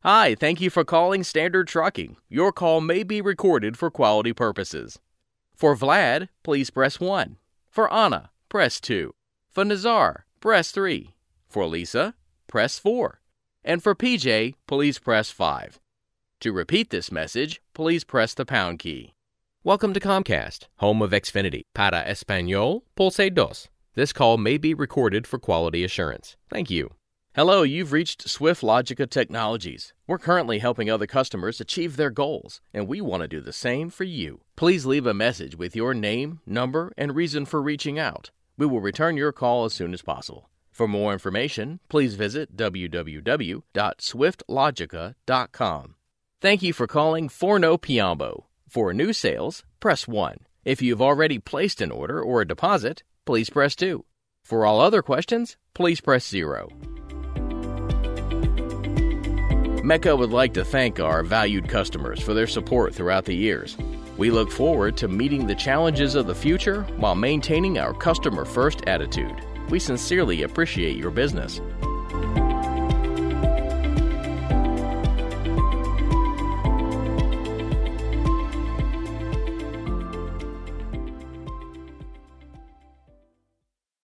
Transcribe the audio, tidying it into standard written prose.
Hi, thank you for calling Standard Trucking. Your call may be recorded for quality purposes. For Vlad, please press 1. For Anna, press 2. For Nazar, press 3. For Lisa, press 4. And for PJ, please press 5. To repeat this message, please press the pound key. Welcome to Comcast, home of Xfinity. Para Español, pulse dos. This call may be recorded for quality assurance. Thank you. Hello, you've reached Swift Logica Technologies. We're currently helping other customers achieve their goals, and we want to do the same for you. Please leave a message with your name, number, and reason for reaching out. We will return your call as soon as possible. For more information, please visit www.swiftlogica.com. Thank you for calling Forno Piombo. For new sales, press 1. If you've already placed an order or a deposit, please press 2. For all other questions, please press 0. Mecca would like to thank our valued customers for their support throughout the years. We look forward to meeting the challenges of the future while maintaining our customer-first attitude. We sincerely appreciate your business.